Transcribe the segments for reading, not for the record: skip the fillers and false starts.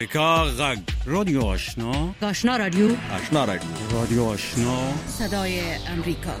امریکا غږ رادیو آشنا رادیو رادیو آشنا صدای امریکا.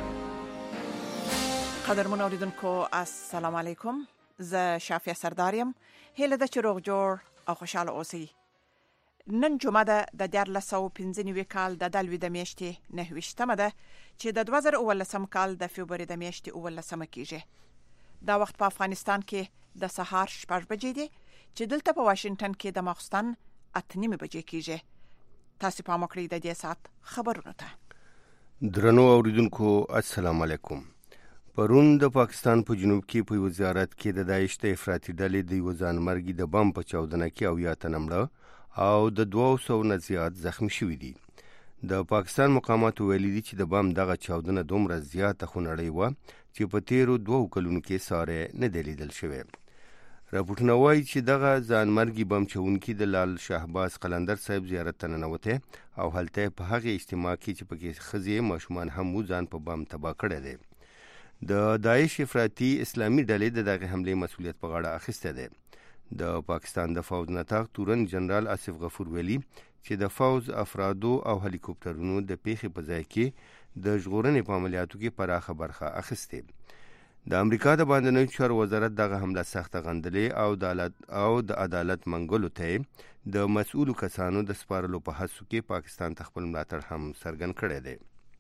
قدرمن اوریدونکو السلام علیکم. ز شافیه سرداریم. هله د چروغ جوړ او خوشاله اوسئ. نن جمعه ده د 2015 کال د دلوي د میاشتې 9 ده چې د 2019 کال د فبراير د میاشتې 19 کیږي. دا وخت په افغانستان کې د سهار 6 بجې دي چې دلته په واشنگټن کې د ماخستن 8:30 بجې کیږي. تاسو په مکړی د دې سات خبرونه ته. درنو اوریدونکو السلام علیکم. پرون د پاکستان په جنوب کې په وزارت کې د داعش د افراطي ډلې د ځانمرګي د بم په چاودنه کې او یا تنمړه او د 200 نه زیات زخمی شوي دي. د پاکستان مقامات ویلي دي چې د بم دغه چاودنه دومره زیاته خونړۍ و چې په تیرو 2 کلونو کې ساره نه دلیدل شوی. راپورټونه وایي چې دغه ځانمرګي بم چونکي د لال شهباز قلندر صاحب زیارت ته ننوته او هلته په هغه اجتماع کې چې پکې خزي ماشومان هم ځان په بم تباہ کړی دی. د داعش افراطي اسلامي ډلې د دغه حمله مسؤلیت په غاړه اخیسته ده. د پاکستان د فوج نتاق تورن جنرال آصف غفور ویلي چې د فوج افرادو او هلیکوپټرونو د پیښې په ځای کې د ژغورنې په عملیاتو کې پراخه برخه اخیسته. د امریکا د باندنیو چارو وزارت دغه حمله سخته غندلې او د عدالت منګولو ته د مسؤلو کسانو د سپارلو په هڅو کې پاکستان ته خپل ملاتړ هم څرګند کړی دی.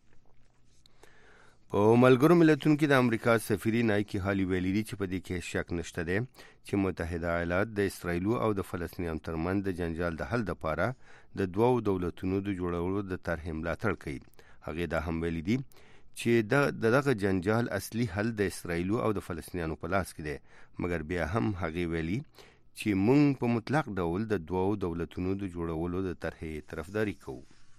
په ملګرو ملتونو کې د امریکا سفیر نایکی هالی ویلي دي چې په دې کې شک نشته دی چې متحده ایالات د اسرایل او د فلسطینیانو ترمنځ د جنجال د حل لپاره د دوو دولتونو د جوړولو د طرحې ملاتړ کوي. هغه دا هم ویلي دي چې دغه جنجال اصلي حل د اسرایل او د فلسطینیانو په لاس کې دی، مګر بیا هم هغه ویلي چې موږ په مطلق ډول د دوو دولتونو د جوړولو د طرحې طرفداري کوو.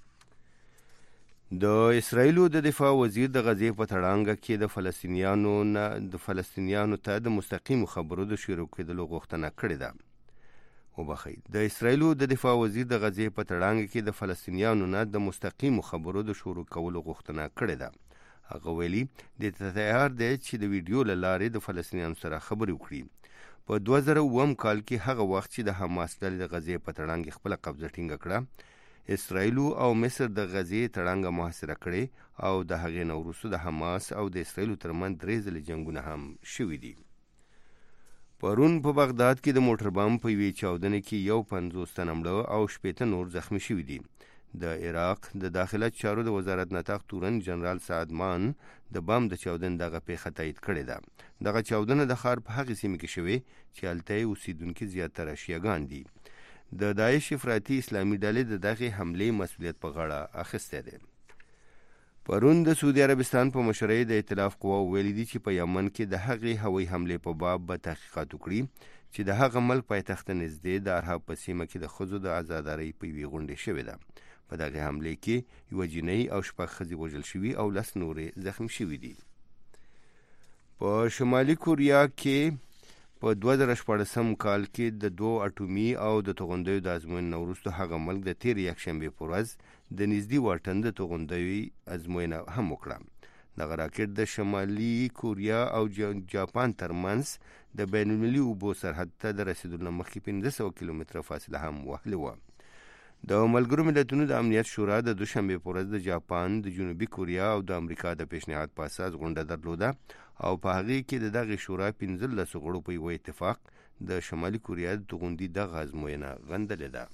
د اسرایل د دفاع وزیر د غزې په تړانګه کې د فلسطینیانو ته د مستقیم خبرو د شروع کېدلو غوښتنه کړې ده. د اسرایل د دفاع وزیر د غزې په تړانګه کې د فلسطینیانو نه د مستقیم خبرو د شروع کولو غوښتنه کړې ده. هغه ویلي د تیار دی چې د ویډیو له لارې د فلسطینیانو سره خبرې وکړي. په 2009 کال کې هغه وخت چې د حماس ډلې د غزې په تړانګه خپل قبضه ټینګه کړه، اسرایل او مصر د غزې تړانګه محاصره کړې او د هغې نه وروسته د حماس او د اسرایل ترمنځ 3 ځلې جنگونه هم شوي دي. پرون په بغداد کې د موټر بم په یوې چاودنې کې 50 تنه مړه او 80 نور زخمی شوي دي. د عراق د داخله چارو د وزارت نتاق تورن جنرال سعدمان د بم د چاودنې دغه پیښه تایید کړې ده. دغه چاودنه د ښار په هغې سیمه کې شوې چې هلته اوسیدونکي زیاتره شیعهګان دي. د داعش افراطي اسلامي ډلې د دغه حملې مسؤلیت په غاړه اخیسته ده. پرون د سعودي عربستان په مشرۍ د ائتلاف قواو ویلي دي چې په یمن کې د هغې هوایي حملې په باب به تحقیقات وکړي چې د هغه ملک پایتخت نږدې د ارهاب په سیمه کې د ښځو د ازادارۍ په یوې غونډې شوې ده. په دغه حملې کې یوه جنۍ او 6 ښځې وژل شوي او 10 نورې زخمی شوي دي. په شمالي کوریا کې په 2014 کال کې د 2 اټومي او د توغندیو د ازموینې وروسته هغه ملک د تیر یکشنبه په ورځ د نږدې واټن د توغندیو ازموینه هم وکړه. دغه راکټ د شمالي کوریا او جاپان ترمنځ د بین المللي اوبو سرحد ته د رسیدلو مخکې 500 کیلومتره فاصله هم وهلې وه. د ملګرو ملتونو د امنیت شورا د دوشنبه په ورځ د جاپان، د جنوبي کوریا او د امریکا د پیشنهاد په اساس غونډه درلوده او په هغې کې د دغه شورا 15 غړو په یو اتفاق د شمالي کوریا د توغندي دغه ازموینه غندلې ده.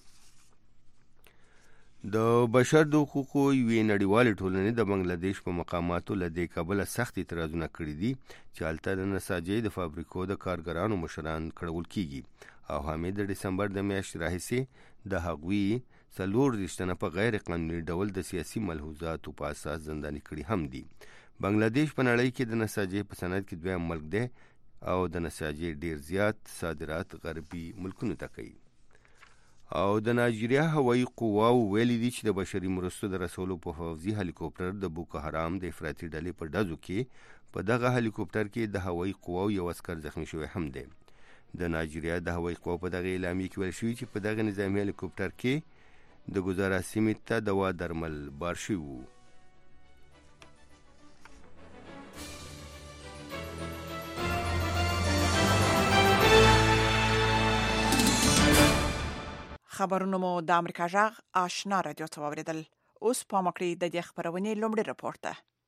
د بشر د حقوقو یوې نړیوالې ټولنې د بنگلادیش په مقاماتو له دې کبله سخت اعتراضونه کړي دي چې هلته د نساجۍ د فابریکو د کارګرانو مشران کړول کیږي او همې د ډسمبر د میاشتې راهیسې د هغوی 40 تنه په غیر قانوني ډول د سیاسي ملحوظاتو په اساس زنداني کړي هم دي. بنگلادیش په نړۍ کې د نساجۍ په صنعت کې دویم ملک دی او د نساجۍ ډیر زیات صادرات غربي ملکونو ته کوي. او د نایجیریا هوایي قواو ویلي دي چې د بشري مرستو د رسولو په پوځي هلیکوپټر د بوکو حرام د افراطي ډلې په ډزو کې په دغه هلیکوپټر کې د هوایي قواو یو عسکر زخمی شوی هم دی. د نایجیریا د هوایي قواو په دغه اعلامیه کې ویل شوي چې په دغه نظامي هلیکوپټر کې د ګزارا سیمې ته دوا درمل بار شوي وو. خبرونه مو د امریکا جغ آشنا رادیو ته واوریدل. اوس په مکړی د دې خبرونې لومړی رپورت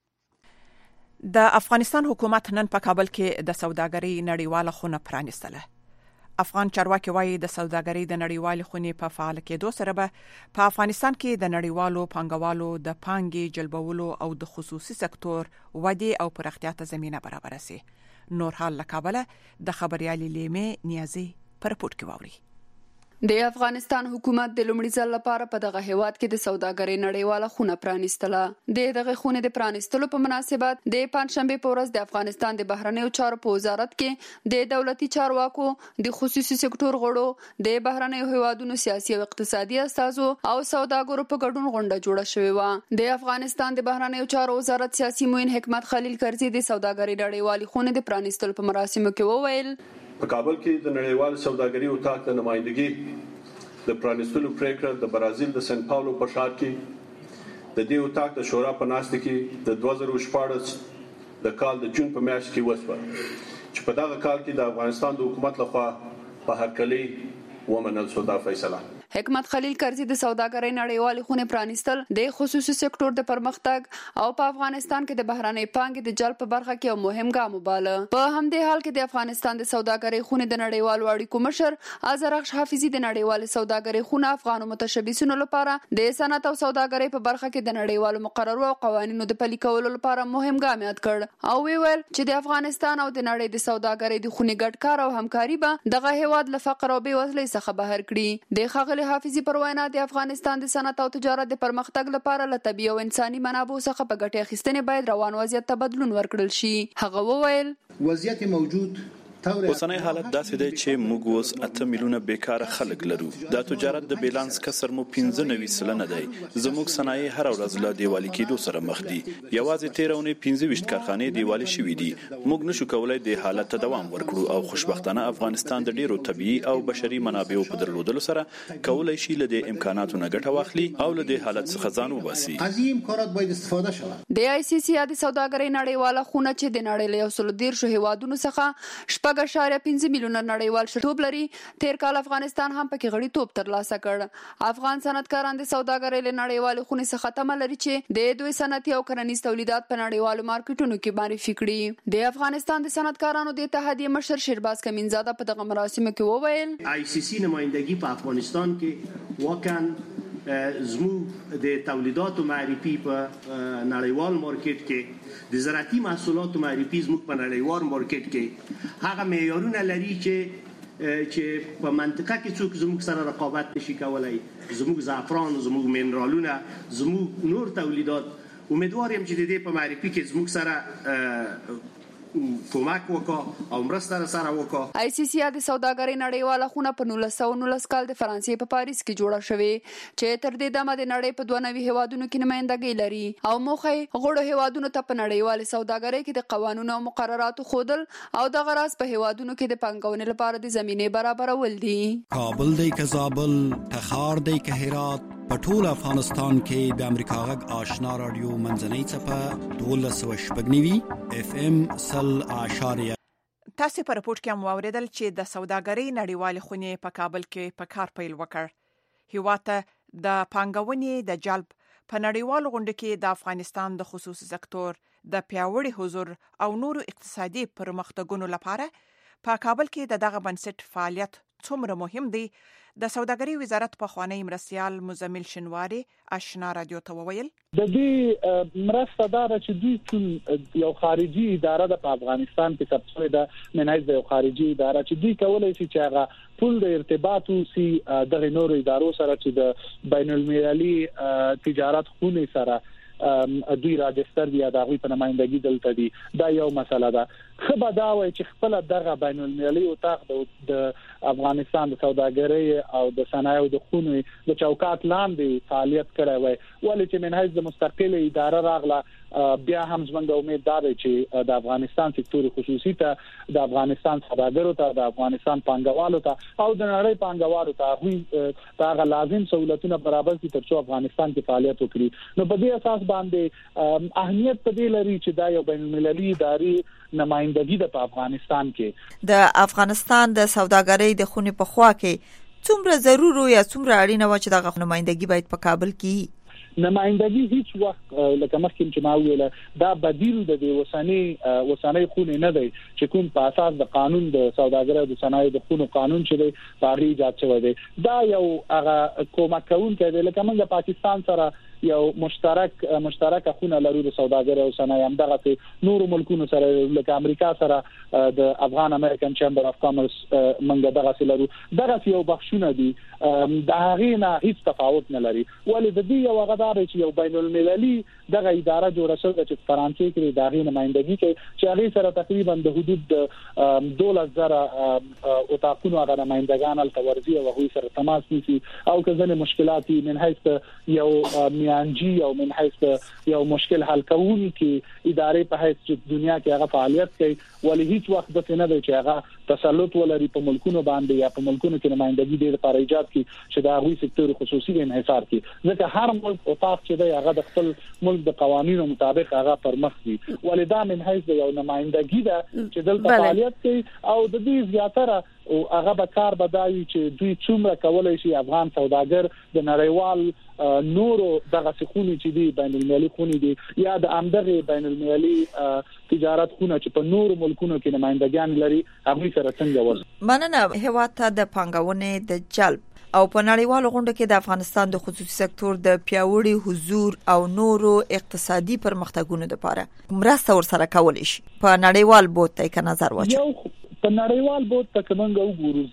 ده. د افغانستان حکومت نن په کابل کې د سوداګرۍ نړیواله خونه پرانیستله. افغان چارواکي وایي د سوداګرۍ د نړیوالې خونې په فعال کېدو سره به په افغانستان کې د نړیوالو پانګوالو د پانګې جلبولو او د خصوصي سکتور ودې او پراختیا ته زمينه برابر شي. نور حال له کابل د خبريالي لیمه نیازي پر پورت کې واوري. د افغانستان حکومت د لومړي ځل لپاره په دغه هیواد کې د سوداګرۍ نړیواله خونه پرانیستله. دغه خونه د پرانیستلو په مناسبت د پنځشنبه په ورځ د افغانستان د بهرنیو چارو په وزارت کې د دولتي چارواکو، د خصوصي سکتور غړو، د بهرنیو هیوادونو سیاسي او اقتصادي استازو او سوداګرو په ګډون غونډه جوړه شوې و. د افغانستان د بهرنیو چارو وزارت سیاسي معین حکمت خلیل کرزي د سوداګرۍ نړیوالې خونه د پرانیستلو په مراسمو کې وویل: په کابل کې د نړیوال سوداګرۍ اتاق د نمائندګي د پرانیستلو پریکړه د برازیل د سن پاولو په ښار کې د دې اتاق د شورا په ناست کې د 2014 د کال د جون په میاشت کې وسوه، چې په دغه کال کې د افغانستان د حکومت لخوا په هرکلی ومنل شو دا فیصله. حکمت خلیل کرزي د سوداګرۍ نړیوالې خونې پرانیستل د خصوصي سکتور د پرمختګ او په افغانستان کې د بهرنۍ پانګې د جلب په برخه کې یو مهم ګام وباله. په همدې حال کې د افغانستان د سوداګرۍ خونې د نړیوالو اړیکو مشر اظهرخش حافظي د نړیوالې سوداګرۍ خونه افغانو متشبثینو لپاره د صنعت او سوداګرۍ په برخه کې د نړیوالو مقررو او قوانینو د پلي کولو لپاره مهم ګام یاد کړ او ویل چې د افغانستان او د نړۍ د سوداګرۍ د خونې ګډ کار او همکاري به دغه هیواد له فقر او بېوزلۍ څخه بهر کړي. د ښاغلي حافظي پر وینا د افغانستان د صنعت او تجارت د پرمختګ لپاره له طبيعي او انساني منابعو څخه په ګټې اخیستنې باید روان وضعیت ته بدلون ورکړل شي. هغه وویل: وضعیت موجود اوسنی حالت داسې دی چې موږ اوس 8 میلیونه بیکاره خلک لرو. د تجارت د بیلانس کسر مو 95% دی. زموږ صنایع هر ورځ له دیوالي کېدو سره مخ دي. یوازې 13 25 کارخانې دیوالي شوې دي. موږ نشو کولای د حالت ته دوام ورکړو او خوشبختانه افغانستان د ډیرو طبيعي او بشري منابعو په درلودلو سره کولای شي له د امکاناتو نه ګټه واخلي او له د حالت څخه ځان وباسي. عظیم کارات باید استفاده شوه. د آی سی سی د سوداګرۍ نړیواله خونه چې د نړۍ له 113 هیوادونو څخه 5.5 میلیونه نړیوال شرکتونه لري، تیر کال افغانستان هم پکې غړیتوب ترلاسه کړ. افغان صنعتکاران د سوداګرۍ له نړیوالې خونې څخه تمه لري چې د دوی صنعتي او کرنیز تولیدات په نړیوالو مارکیټونو کې معرفي کړي. د افغانستان د صنعتکارانو د اتحادیې مشر شیرباز کمینزاده په دغه مراسمو کې وویل: آی سی سی نمائندګي په افغانستان کې واقعا زموږ د تولیداتو معرفي په نړیوال مارکیټ کې د زراعتي محصولاتو معرفي زموږ په نړیوال مارکیټ کې هغه معیارونه لري چې په منطقه کې څوک زموږ سره رقابت نشي کولای. زموږ زعفران، زموږ منرالونه، زموږ نور تولیدات، امیدوار یم چې د دې په معرفي کې زموږ سره کومک وکړه او مرسته سره وکړه. آی سی سی د سوداګرۍ نړیواله خونه په 1919 کال د فرانسې په پاریس کې جوړه شوې چې تر دې دمه د نړۍ په 92 هیوادونو کې نمائندګي لري او موخه غړو هیوادونو ته په نړیواله سوداګرۍ کې د قوانینو او مقرراتو خودل او د غراس په هیوادونو کې د پنګونې لپاره د زمینه برابرول دي. کابل دی که زابل، تخار دی که هرات، په ټول افغانستان کې د امریکا غږ آشنا رادیو منځنۍ څپه 1290 اف ام 0.8. تاسو په رپورت کې مو اوریدل چې د سوداګرۍ نړیوالې خونې په کابل کې په کار پیل وکړ. هیواد ته د پانګونې د جلب په نړیوال غونډه کې د افغانستان د خصوصي سکتور د پیاوړي حضور او نورو اقتصادي پرمختګونو لپاره په کابل کې دغه بنسټ فعالیت څومره مهم دی. د سوداګرۍ وزارت په خوانی مرستيال مزمل شنواری آشنا رادیو ته وویل: د دې مرسته دار چې دوی یو خارجي اداره د افغانستان کې تبصره د منایز د خارجي اداره چې دوی کولای شي چې هغه ټول د ارتباطو سي د نورو ادارو سره چې د بین المللي تجارت خونې سره دوی راجستر دی د غوی په نمائندګي دلته دي. دا یو مسله ده. خبر دا وای چې خپل دغه بین المللي اتاق د افغانستان د سوداګرۍ او د صنایعو د خونې د چوکاټ لاندې فعالیت کړی وای، ولې چې منهج د مستقله اداره راغله. بیا هم زموږ امید ده چې د افغانستان سکتور خصوصي ته، د افغانستان سوداګرو ته، د افغانستان پانګوالو ته او د نړۍ پانګوالو ته هغه هغه لازم سہولتونه برابر کړي ترڅو افغانستان کې فعالیت وکړي. نو په دې اساس باندې اهمیت په دې لري چې دا یو بین المللي ادارې نمائندګي د افغانستان کې د افغانستان د سوداګرۍ د خونې په خوا کې څومره ضروري یا څومره اړینه و چې دغه نمائندګي باید په کابل کې نمائندګي هیڅ وخت لکه مخکې چې ما ویل دا بدیل د وسانې خونه نه دی چې کوم په اساس د قانون د سوداګرۍ د صنایع د خونو قانون چې دی په ایجاد شوی دی دا یو هغه کومک کوونکی دی لکه موږ پاکستان سره یو مشترک خونه لرو د سوداګرۍ او صنایع هم دغه نور ملکونو سره لکه امریکا سره د افغان امریکن چیمبر اف کامرس منګه دغه لرو دغه یو بخښونه دي د هغه نه هیڅ تفاوت نه لري ولې د دې یو غدار چې یو بین المللي دغه اداره جوړه شوې چې فرانسې کې د هغه نمائندګي کوي چې هغه سره تقریبا د حدود 2000 اوتاقونو هغه نمائندګان التورزي او هغه سره تماس نیسي او کله مشکلات من حيث یو انجی او من حيث یو مشکل حل کوونکی ادارې په حیث چې دنیا کې هغه فعالیت کوي ولې هیڅ وخت د نه دی چې هغه تسلط ولري په ملکونو باندې یا په ملکونو کې نمائندګي د لپاره ایجاد کی چې د هغوی سکتور خصوصي انحصار کی ځکه هر ملک او طاق چې دی هغه د خپل ملک د قوانینو مطابق هغه پر مخ وي ولې دا من حيث یو نمائندګي ده چې دلته فعالیت کوي او د دې زیاتره او هغه به کار بدایي چې دوی څومره کولای شي افغان سوداګر د نړیوال نورو دغه خونې چې دی بین المللي خونې دي یا د امدغه بین المللي تجارت خونه چې په نورو ملکونو کې نمائندګان لري هغه سره څنګه ورس مننه هیواد ته د پانګونې د جلب او په نړیوالو غونډو کې د افغانستان د خصوصي سکتور د پیاوړي حضور او نورو اقتصادي پرمختګونو لپاره مرسته ورسره کول شي په نړیوال بوت ته نظر واچو په نړیوال بوت ته کومنګ وګورو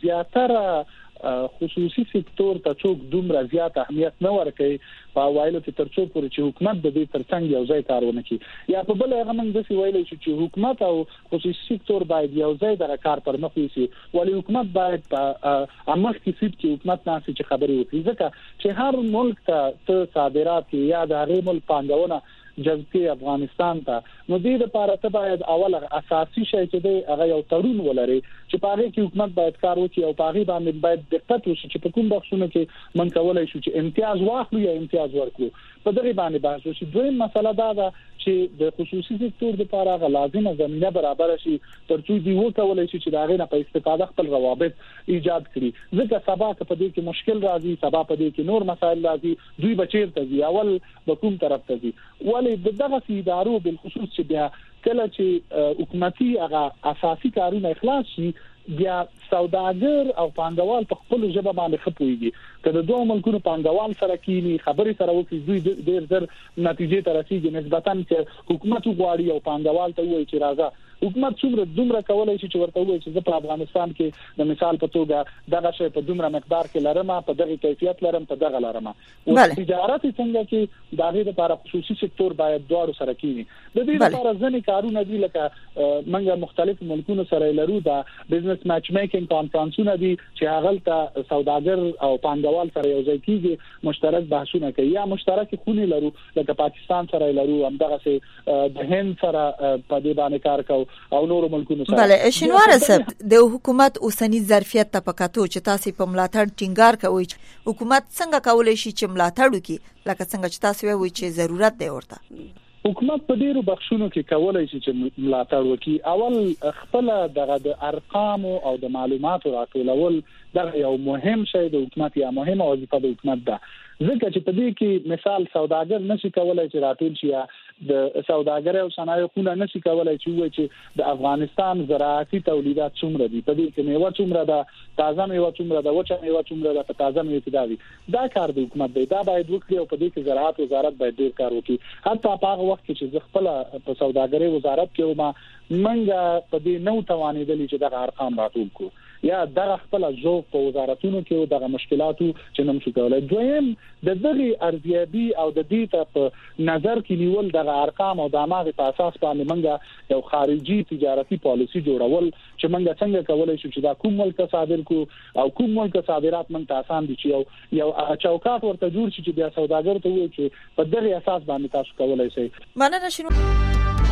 زیاتره خصوصي سکتور ته څوک دومره زیات اهمیت نه ورکوي په وایلو کې ترڅو پورې چې حکومت د دې ترڅنګ یو ځای کارونه کوي یا په بل هغه موږ د سی وایلو چې حکومت او خصوصي سکتور باید یو ځای د کار پر مخ وي ولې حکومت باید په امخ کې سیټ کې حکومت ناسي چې خبرې وکړي ځکه چې هر ملک ته صادرات یا د هغه ملک پانګونه جذبه افغانستان ته نو دې لپاره ته باید اول اساسي شی چې دی هغه یو تړون ولري چې په هغه کې حکومت باید کار وکړي او په هغه باندې باید دقت وشي چې په کوم بخښونه کې من کولای شو چې امتیاز واخلو یا امتیاز ورکړو په دغه باندې بحث وشي دویم مسله دا ده چې د خصوصي سکتور لپاره هغه لازمه زمينه برابر شي ترڅو دی وکولای شي چې داغه نه په استفاده خپل روابط ایجاد کړي ځکه سبا که په دې کې مشکل راځي سبا په دې کې نور مسایل راځي دوی بچیر ته ځي اول د کوم طرف ته ځي ولې دغه ادارو بالخصوص چې بیا کله چې حکومتي هغه اساسي کارونه اخلاص شي بیا سوداګر او پانګوال په خپل ژبه باندې خپويږي کله دوه ملکونو پانګوال سره کینی خبري سره وکړي دوی ډېر زر نتیجې ته رسیدي نسبتاً چې حکومت غواړي او پانګوال ته وایي چې راځه حکومت څومره دومره کولای شي چې ورته وایي چې په افغانستان کې د مثال په توګه دغه شی په دومره مقدار کې لرم په دغه کیفیت لرم په دغه لرم او تجارت څنګه کې دغه لپاره خصوصي سکتور باید دواړو سره کینی د دې لپاره ځنې کارونه دي لکه منګه مختلف ملکونو سره لرو دا بزنس میچ میکینګ کانفرنسونه دي چې هغه ته سوداګر او پانګوال سره یو ځای کیږي مشترک بحثونه کوي یا مشترک خونې لرو لکه پاکستان سره لرو همدغه سه د هند سره په دې باندې کار کوي او نور ملکونو سره بله شینوار صاحب د حکومت اوسنی ظرفیت ته پکاتو چې تاسو په ملاتړ ټینګار کوي حکومت څنګه کولای شي چې ملاتړ وکړي لکه څنګه چې تاسو وایي چې ضرورت دی ورته حکومت په ډیرو بخښونو کې کولای شي چې ملاتړ وکړي اول خپل د ارقام او د معلوماتو راټولول دغه یو مهم شی د حکومت یا مهمه وظیفه د حکومت ده ځکه چې په دې کې مثال سوداګر نشي کولای چې راټول شي د سوداګرۍ او صنایع خونه نشي کولای چې د افغانستان زراعتي تولیدات څومره دي په دې کې میوه څومره ده تازه میوه څومره ده وچه میوه څومره ده په تازه میوه کې دا کار د حکومت دی دا باید وکړي او په دې کې زراعت وزارت باید ډیر کار وکړي حتی په هغه وخت کې چې خپل په سوداګرۍ وزارت کې ما منګه په دې نو توانېدلی چې دغه ارقام راټول کړو یا دغه خپل ذوق په وزارتونو کې دغه مشکلاتو چې نوم شو کولای دویم د دغه ارزیابي او د دې ته په نظر کې نیول دغه ارقام او د ماغه په اساس باندې منګه یو خارجي تجارتي پالیسي جوړول چې منګه څنګه کولای شو چې دا کوم ملک صادر کو او کوم ملک صادرات منګه آسان دي چې یو چوکاټ ورته جوړ شي چې بیا سوداګر ته وایي چې په دغه اساس باندې تاسو کولای شئ مننه شنو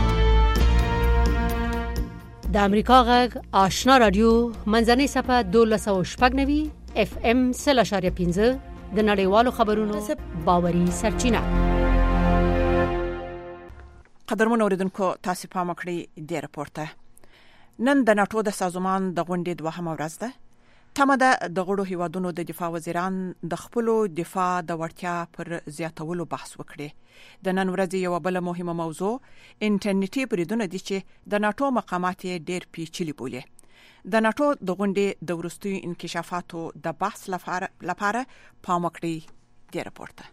د امریکا غږ آشنا رادیو منځنۍ صفه 1290 اف ام 0.15 د نړیوالو خبرونو باوري سرچینه قدرمن اوریدونکو تاسو پام کړئ د راپورته نن د ناتو د سازمان د غونډې دوهمه ورځ ده تمه ده د غړو هیوادونو د دفاع وزیران د خپل دفاع د وړتیا پر زیاتولو بحث وکړي. د نن ورځې یو بل مهمه موضوع انټرنیټي بریدونه دي چې د ناتو مقامات ډېر پیچلي بولي. د ناتو د غونډې د ورستیو انکشافاتو د بحث لپاره پام وکړي. د راپورته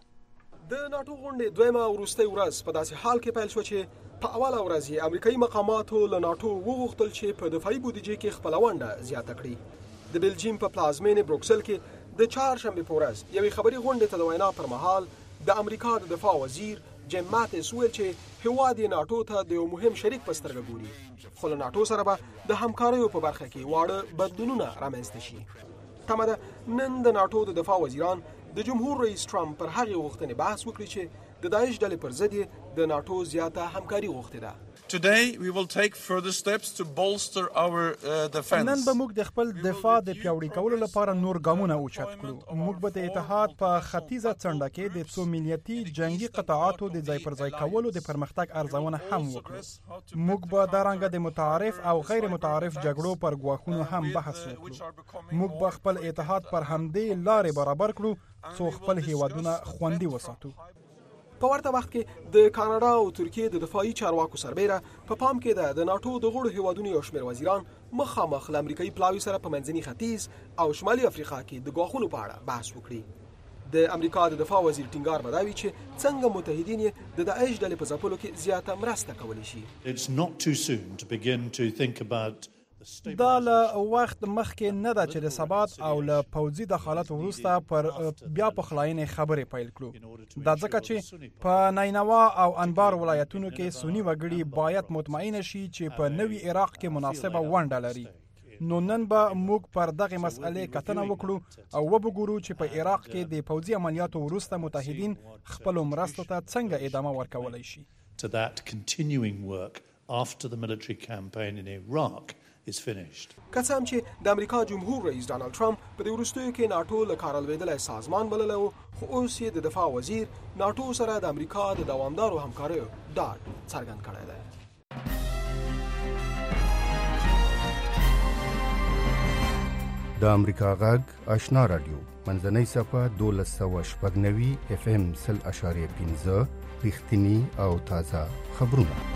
د ناتو غونډې دویمه ورستۍ ورځ په داسې حال کې پیل شو چې په اوله ورځ یې امریکایي مقاماتو له ناتو وغوښتل چې په دفاعي بودیجې کې خپل ونډه زیاته کړي. د بلجیم په پلازمینې بروکسل کې د چهارشنبه په ورځ یوې خبري غونډې ته د وینا پر مهال د امریکا د دفاع وزیر جیم ماتیس ویل چې هیواد ناتو ته د یو مهم شریک په سترګه ګوري، خو له ناتو سره به د همکاریو په برخه کې واړه بدلونونه رامنځته شي. تمه ده نن د ناتو د دفاع وزیران د جمهور رئیس ټرمپ پر هغې غوښتنې بحث وکړي چې د داعش ډلې پر ضد د ناتو زیاته همکاري غوښتې ده. Today we will take further steps to bolster our defense. نن به موږ د خپل دفاع د پیاوړي کولو لپاره نور ګامونه اوچت کړو. موږ به د اتحاد په ختیځه څنډه کې د څو ملیتي جنگي قطاعاتو د ځای پر ځای کولو د پرمختګ ارزونه هم وکړو. موږ به د رنګ د متعارف او غیر متعارف جګړو پر ګواښونو هم بحث وکړو. موږ به خپل اتحاد پر همدې لارې برابر کړو څو خپل هیوادونه خوندي وساتو. په ورته وخت کې د کاناډا او ترکیې د دفاعي چارواکو سربېره په پام کې د ناتو د غړو هیوادونو یو شمېر وزیران مخامخ له امریکایي پلاوي سره په منځني ختیځ او شمالي افریقا کې د ګواښونو په اړه بحث وکړي. د امریکا د دفاع وزیر ټینګار بداوي چې څنګه متحدین یې د داعش ډلې په ځپلو کې زیاته مرسته کولی شي. It's not too soon to begin to think about دا له وخت مخکې نه ده چې د ثبات او له پوځي دخالت وروسته پر بیا پخلاینې خبرې پیل کړو. دا ځکه چې په نینوا او انبار ولایتونو کې سنی وګړي باید مطمئن شي چې په نوي عراق کې مناسبه ونډه لري. نو نن به موږ پر دغه مسئلې کتنه وکړو او وګورو چې په عراق کې د پوځي عملیاتو وروسته متحدین خپل مرستو ته څنګه ادامه ورکولای شي. To that continuing work after the military campaign in Iraq is finished. که څه هم چې د امریکا جمهور رئیس ډانلډ ټرمپ په دې وروستیو کې ناتو له کاره لوېدلی سازمان بللی و، خو اوس یې د دفاع وزیر ناتو سره د امریکا د دوامدارو همکاریو ډاډ څرګند کړی دی. د امریکا غږ آشنا رادیو منځنۍ صفحه 1290 FM 0.5 رښتینی او تازه خبرونه.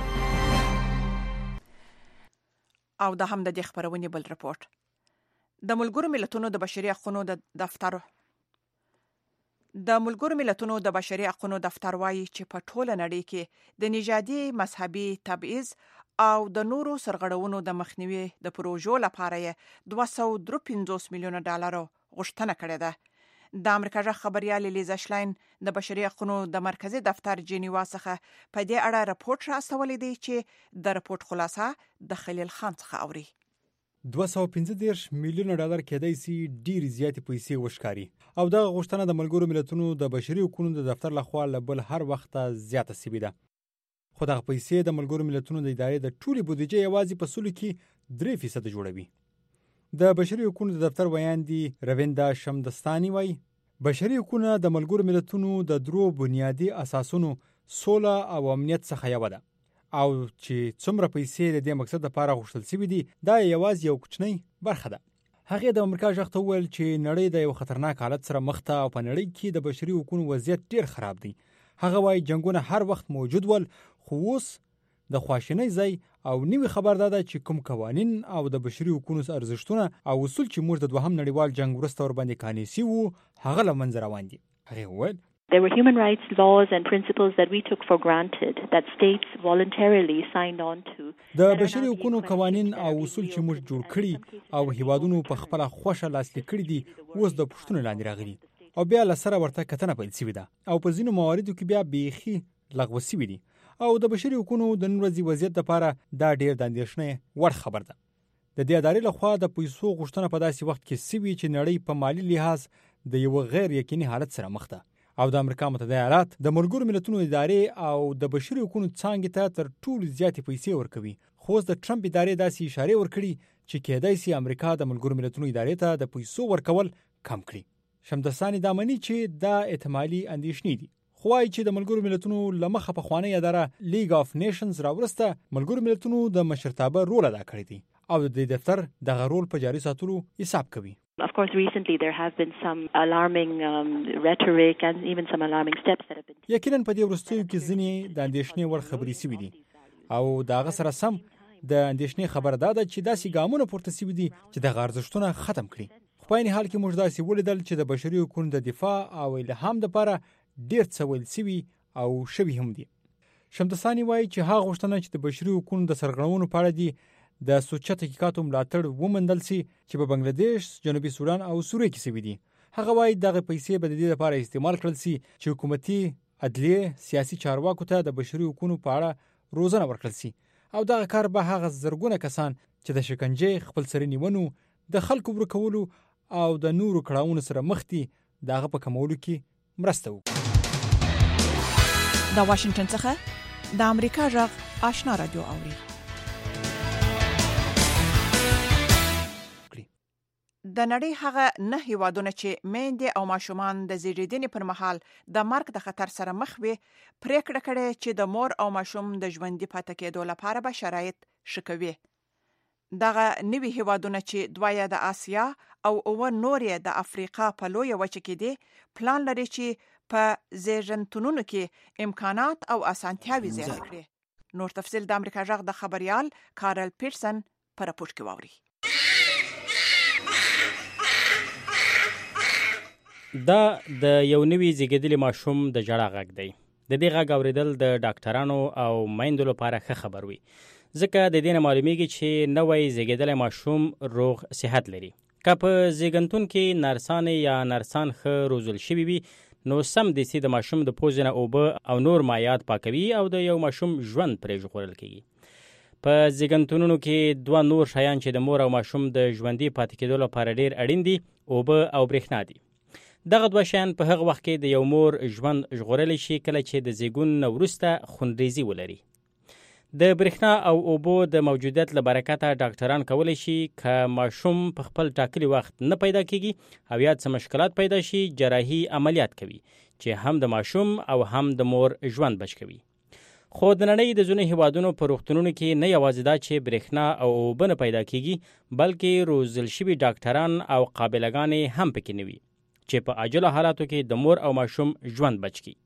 او د هم د خبرونې بل رپورت. د ملګرو ملتونو د بشري حقوقو د بشري حقوقو دفتر وایي چې په ټوله نړۍ کې د نژادي مذهبي تبعیض او د نورو سرغړونو د مخنیوي د پروژو لپاره $253 میلیون غوښتنه کړې ده. د امریکا ژغ خبريال لیزا شلاین د بشري حقوقو د مرکزی دفتر جنیوا څخه په دې اړه راپورټ راستولې دی چې د راپورټ خلاصه د خلیل خان څخه اوري. $215 میلیون کېدای شي ډیر زیاتې پیسې وشکاري او دا غوښتنه د ملګرو ملتونو د بشري حقوقو د دفتر لخوا لبل هر وخت زیاته سوي ده. خو دغه پیسې د ملګرو ملتونو د ادارې د ټولي بودیجې یوازې په سلو کې 3% جوړوي. د بشري حقوقو د دفتر ویان دی رویندا شمدستانی وای بشري حقوقو د ملګرو ملتونو د درو بنیادی اساسونو سوله او امنیت څخه یو ده او چې څومره پیسې د دې مقصد لپاره غوښتل شوی دي دا یوازې یو کوچنی برخه ده. هغه د امریکا ژغ ته ویل چې نړۍ د یو خطرناک حالت سره مخ ته او په نړۍ کې د بشري حقوقو وضعیت ډیر خراب دی. هغه وای جنگونه هر وخت موجود ول خو اوس د خواشینۍ ځای او نیوی خبر داده چې کوم قوانین او د بشري حقوقو ارزښتونه او اصول چې موږ د دوهم نړیوال جنگ وروسته ور باندې کانیسی وو هغه له منځه روان دي. هغه وویل There were human rights laws and principles that we took for granted that states voluntarily signed on to. د بشري حقوقو قوانین او اصول چې موږ جوړ کړي او هیوادونو په خپل خوښه لاسلیک کړي دي اوس د پښتون لاندې راغلي او بیا لسره ورته کتنه پیل شوې ده او په ځینو مواردو کې بیا بیخي لغوه شوي دي او د بشري حقوقو د نن ورځې وضعیت لپاره دا ډیر د اندېښنې وړ خبر ده. د دې ادارې لخوا د پیسو غوښتنه په داسې وخت کې سوي چې نړۍ په مالی لحاظ د یو غیر یقیني حالت سره مخ ده او د امریکا متحده ایالات د ملګرو ملتونو ادارې او د بشري حقوقو څانګې ته تر ټولو زیاتې پیسې ورکوي. خو د ټرمپ ادارې داسې اشاره ورکړي چې کېدای شي امریکا د ملګرو ملتونو ادارې ته د پیسو ورکول کم کړي. شمدسانی دا مني چې دا احتمالي اندېښنې دي. خوای چې د ملګرو ملتونو لمخه په خوانی اداره لیګ اف نیشنز راورسته ملګرو ملتونو د مشرتابه رول ادا کړی دی او د دفتر د غرول په جاري ساتلو حساب کوي. Of course, recently there have been some alarming rhetoric and even some alarming steps that have been taken. یقینا په دې وروستیو کې ځینې د اندېښنې وړ خبرې شوي دي او د هغه سره سم د اندېښنې خبره دا ده چې داسې ګامونه پورته شوي دي چې دغه ارزښتونه ختم کړي. خو په عین حال کې موږ داسې ولیدل چې د بشري حقوقو د دفاع او الهام لپاره ډېر څه ویل شوي او شوي هم دي. شمدسانی وایي چې هغه غوښتنه چې د بشري حقوقو د سرغړونو په اړه دي د سوچه تحقیقاتو ملاتړ ومندل سي چې په بنگلاديش، جنوبي سودان او سوریه کې شوي دي. هغه وایي دغه پیسې به د دې لپاره استعمال کړل سي چې حکومتي عدلیه سیاسي چارواکو ته د بشري حقوقو په اړه روزنه ورکړل سي او دغه کار به هغه زرګونه کسان چې د شکنجې، خپل سري نیونو، د خلکو ورکولو او د نورو کړاوونو سره مخ دي دغه په کمولو کې مرسته وکړي. د واشنگټن څخه د امریکا غږ آشنا رادیو اوري. د نړۍ هغه 9 هیوادونه چې میندې او ماشومان د زیږیدنې پر مهال د مرګ د خطر سره مخ وي پریکړه کړې چې د مور او ماشوم د ژوندۍ پاتې کېدو لپاره به شرایط ښه کوي. دغه نوي هیوادونه چې دوه د آسیا او 9 نور د افریقا په لویه وچه کې دي پلان لري چې په زیږنتونونو کې امکانات او اسانتیاوې زیات کړي. نور تفصیل د امریکا غږ د خبريال کارل پیرسن پر راپور کې واوري. دا د یو نوي زیږیدلي ماشوم د ژړا غږ دی. د دې غږ اوریدل د ډاکټرانو او میندو لپاره ښه خبر وي ځکه د دې نه معلومیږي چې نوی زیږیدلی ماشوم روغ صحت لري. که په زیږنتون کې نرسانې یا نرسان ښه روزل شوي وي نو سم دسي د ماشوم د پوزې نه اوبه او نور مایعات پاکوي او د یو ماشوم ژوند پرې ژغورل کیږي. په زیږنتونونو کې 2 نور شیان چې د مور او ماشوم د ژوندۍ پاتې کېدو لپاره ډېر اړین دي اوبه او برېښنا دي. دغه 2 شیان په هغه وخت کې د یو مور ژوند ژغورلی شي کله چې د زیږون نه وروسته خونریزي ولري. د برېښنا او اوبو د موجودیت له برکته ډاکټران کولی شي که ماشوم په خپل ټاکلي وخت نه پیدا کیږي او یا څه مشکلات پیدا شي جراحي عملیات کوي چې هم د ماشوم او هم د مور ژوند بچ کوي. خو د نړۍ د ځینو هیوادونو په روغتونونو کې نه یوازې دا چې برېښنا او اوبه نه پیدا کیږي بلکې روزل شوي ډاکټران او قابله‌ګانې هم پکې نه وي چې په عاجله حالاتو کې د مور او ماشوم ژوند بچ کړي.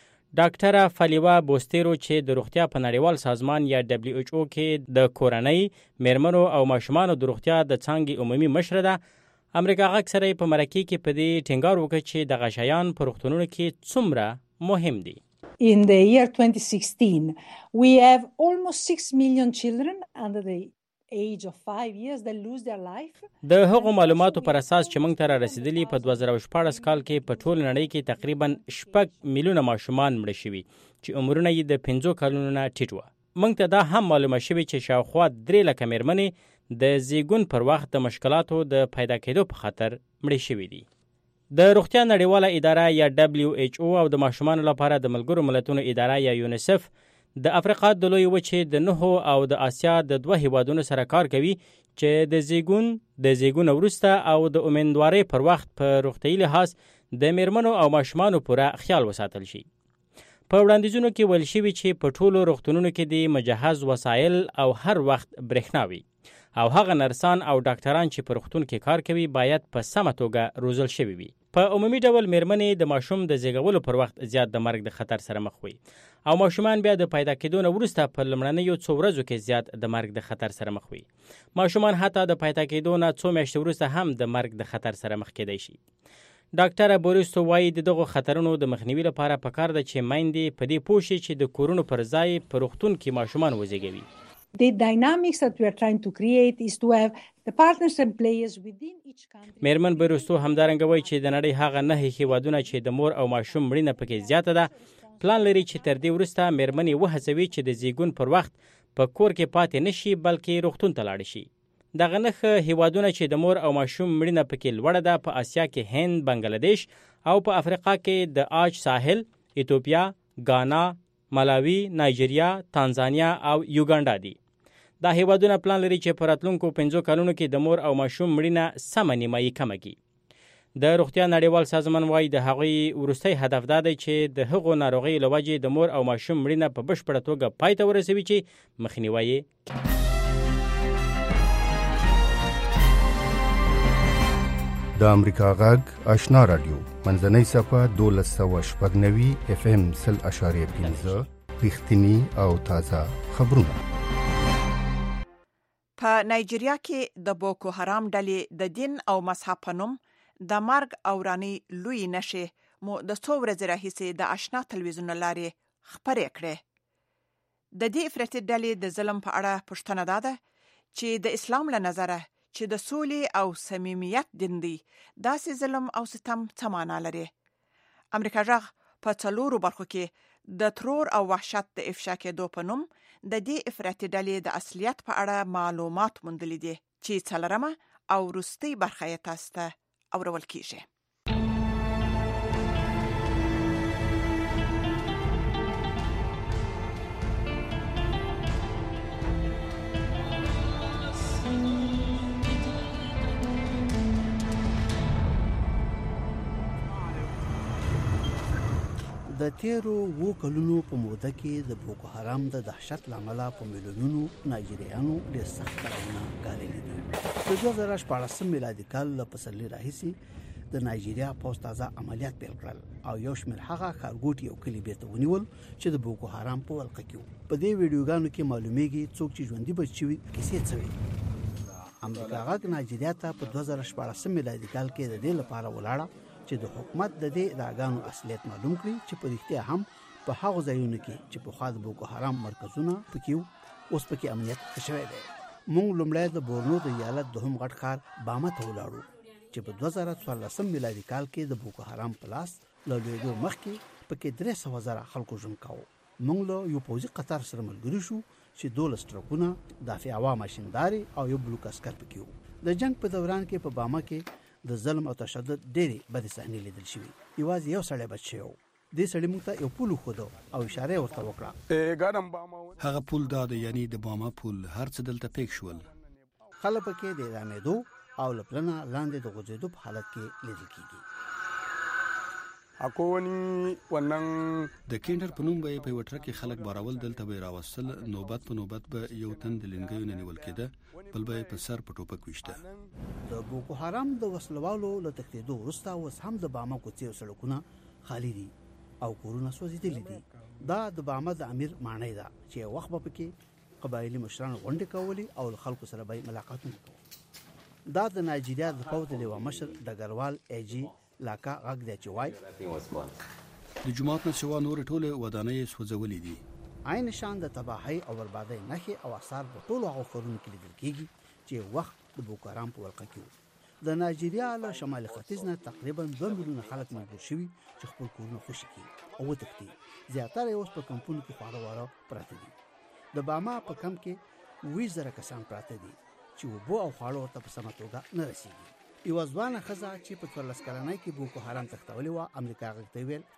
ډاکټره فالیوا بوستیرو چې د روغتیا په نړیوال سازمان یا WHO کې د کورنۍ، میرمنو او ماشومانو د روغتیا د څانګې عمومي مشره ده، امریکا غږ سره په مرکه کې په دې ټینګار وکړ چې د غشایان په روغتونونو کې څومره مهم دي. In the year 2016, we have almost 6 million children under the age of 5 years that lose their life. د هغو معلوماتو پر اساس چې موږ ته را رسیدلی په 2014 کال کې په ټول نړۍ کې تقریبا 6 میلیونه ماشومان مړه شوي چې عمرونه یې د 5 کلونو نه ټیټ وه. موږ ته دا هم معلومه شوې چې شاوخوا 3 لکه میرمنې د زیږون پر وخت د مشکلاتو د پیدا کېدو په خاطر مړې شوي دي. د روغتیا نړیواله اداره یا WHO او د ماشومانو لپاره د ملګرو ملتونو اداره یا یونیسف د افریقا د لوی وچې د 9 او د آسیا د 2 هیوادونو سره کار کوي چې د زیږون وروسته او د امیندوارۍ پر وخت په روغتیايي لحاظ د میرمنو او ماشومانو پوره خیال وساتل شي. په وړاندیزونو کې ویل شوي چې په ټولو روغتونونو کې د مجهز وسایل او هر وخت برېښنا وي او هغه نرسان او ډاکټران چې په روغتون کې کار کوي باید په سمه توګه روزل شوي وي. په عمومي ډول میرمنې د ماشوم د زیږولو پر وخت زیات د مرګ د خطر سره مخ وي او ماشومان بیا د پیدا کېدو نه وروسته په لومړنیو څو ورځو کې زیات د مرګ د خطر سره مخ وي. ماشومان حتی د پیدا کېدو نه څو میاشتې وروسته هم د مرګ د خطر سره مخ کېدای شي. ډاکټر بوریستو وایي د دغو خطرونو د مخنیوي لپاره پکار ده چې میندې په دې پوه شي چې د کورونو پر ځای په روغتون کې ماشومان وزیږوي. The dynamics that we are trying to create is to have the partners and players within each country. میرمن بوریستو همدارنګه وایي چې د نړۍ هغه 9 هیوادونه چې د مور او ماشوم مړینه پکې زیاته ده پلان لري چې تر دې وروسته میرمنې وهڅوي چې د زیږون پر وخت په کور کې پاتې نشي بلکې روغتون ته لاړ شي. دغه 9 هیوادونه چې د مور او ماشوم مړینه پکې لوړه ده په آسیا کې هند، بنگلاديش او په افریقا کې د آج ساحل، ایتوپیا، غانا، ملاوی، نایجیریا، تانزانیا او یوګانډا دي. دا هیوادونه پلان لري چې په راتلونکو 5 کلونو کې د مور او ماشوم مړینه سمه نیمایي کمه کړي. د روغتیا نړیوال سازمان وايي د هغوی وروستی هدف دا دی چې د هغو ناروغیو له وجې د مور او ماشوم مړینه په بشپړه توګه پای ته ورسوي چې مخنیوی یې. د امریکا غږ آشنا رادیو منځنۍ صفه 1290 اف ام 0.5 رښتینی او تازه خبرونه. په نایجیریا کې د بوکو حرام ډلې د دین او مذهب په نوم د مرګ او رانی لوی نشې مو د څو ورځې راهیسې د آشنا تلویزیون لارې خبرې کړې. د دې افراطي ډلې د ظلم په اړه پوښتنه ده چې د اسلام له نظره چې د سولې او صمیمیت دین دی، داسې ظلم او ستم څه معنا لري؟ امریکا غږ په څلورو برخو کې د ترور او وحشت د افشا کېدو په نوم د دې افراطي ډلې د اصلیت په اړه معلومات موندلي دي چې څلورمه او وروستۍ برخه یې تاسو ته اورول کیږي. د تیرو 2 کلونو په موده کې د بوکو حرام د دهشت لامل په میلیونونو نایجیریانو ډېر سخت کارونه ګاللي دي. د 2014 میلادي کال له پسرلي راهیسې د نایجیریا پوسټ تازه عملیات پیل کړل او یو شمېر هغه ښارګوټي او کلي بیرته ونیول چې د بوکو حرام په ولقه کې وو. په دې ویډیوګانو کې معلومیږي څوک چې ژوندي بچ شوي کیسې څه وي. امریکا غږ نایجیریا ته په 2014 میلادي کال کې د دې لپاره ولاړه چې د حکومت د دې ادعاګانو اصلیت معلوم کړي چې په رښتیا هم په هغو ځایونو کې چې په خوا د بوکو حرام مرکزونه پکې اوس پکې امنیت ښه شوی دی. موږ لومړی د بورنو د ایالت دوهم غټ ښار باما ته ولاړو چې په 2014 میلادي کال کې د بوکو حرام په لاس له لوېدو مخکې پکې 300,000 خلکو ژوند کاوه. موږ له یو پوځي قطار سره ملګري شو چې 12 ټرکونه، دافع عوا ماشینداري او یو بلوک عسکر پکې وو. د جنگ په دوران کې په باما کې د ظلم او تشدد ډېرې بدې صحنې لیدل شوې. یوازې یو سړی بچ شوی و. دې سړي موږ ته یو پول وښوده او اشاره ورته وکړه. هغه پول دا دی، یعنی د باما پول. هر څه دلته پېښ شول. خلک پکې د اعدامېدو او له پلنه لاندې د غځېدو په حالت کې لیدل کېږي. د کینډر په نوم به په یو ټرک کې خلک بارول، دلته به راوستل. نوبت په نوبت به یو تن د لنګیو نه نیول کېده، بل به په سر په ټوپک ویشته. د بوکو حرام د وسلوالو له تښتېدو وروسته اوس هم د باما کوڅې او سړکونه خالي دي او کورونه سوځېدلي دي. دا د باما د امیر ماڼۍ ده چې یو وخت به پکې قبایلي مشران غونډې کولې او له خلکو سره به ملاقاتونه کول. دا د نایجیریا د پوځ د لیوه مشر ډګروال ایجي لاکا غږ دی چې وایي د جومات نه سوا نور ټوله ودانۍ سوځولې دي. عین شان د تباهۍ او بربادۍ نښې او آثار په ټولو هغو ښارونو کې لیدل کېږي چې وخت د بوکو حرام په ولقه کې وو. د نایجیریا له شمال ختیځ نه تقریبا 2 میلیونه خلک مجبور شوي چې خپل کورونه خوشي کړي او وتښتي. زیاتره یې اوس په کمپونو کې خواره واره پراته دي. د باما په کمپ کې 20,000 کسان پراته دي چې اوبه او خواړه ورته په سمه توګه نه رسېږي. یوه ځوانه ښځه چې په 14 کلنۍ کې بوکو حرام تښتولې وه امریکا غږ ته ویل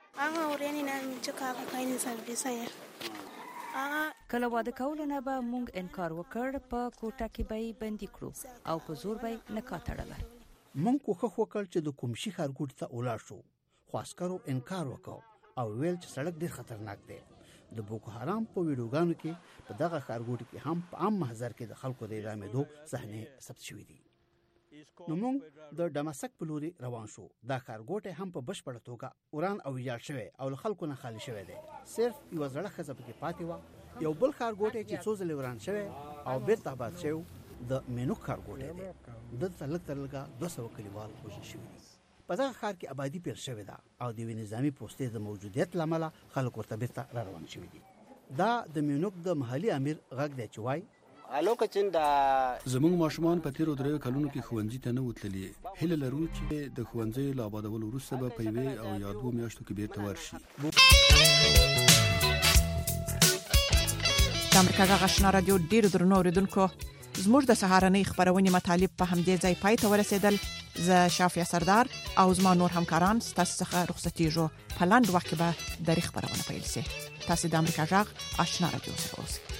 کله واده کولو نه به موږ انکار وکړ، په کوټه کې به یې بندي کړو او په زور به یې نکاح تړله. موږ کوښښ وکړ چې د کوم شي ښارګوټي ته ولاړ شو، خو عسکرو انکار وکړ او ویل چې سړک ډېر خطرناک دی. د بوکو حرام په ویډیوګانو کې په دغه ښارګوټي کې هم په عام محضر کې د خلکو د اعدامېدو صحنې ثبت شوي دي. نو موږ د دمشق په لوري روان شو. دا ښارګوټی هم په بشپړه توګه وران او ویجاړ شوی او له خلکو نه خالي شوی دی. صرف یوه زړه ښځه پکې پاتې وه. یو بل ښارګوټی چې څو ځلې وران شوی او بیرته آباد شوی د مینوک ښارګوټی دی. دلته لږ تر لږه 200 کلیوال وژل شوي دي. په دغه ښار کې آبادي پیل شوې ده او د یوې نظامي پوستې د موجودیت له امله خلک ورته بیرته را روان شوي دي. دا د مینوک د محلي امیر غږ دی چې وایي زموږ ماشومان په تیرو 3 کلونو کې ښوونځي ته نه وتلي. هیله لرو چې د ښوونځي له آبادولو وروسته به په 1 او یا 2 میاشتو کې بیرته ورشي. د امریکا غږ آشنا رادیو ډیرو درنو اوریدونکو، زموږ د سهارنۍ خبرونې مطالب په همدې ځای پای ته ورسېدل. زه شافیا سردار او زما نور همکاران ستاسو څخه رخصتېږو. په لاندې وخت کې به د خبرونه پیل شي. تاسو د امریکا غږ آشنا رادیو سره اوسئ.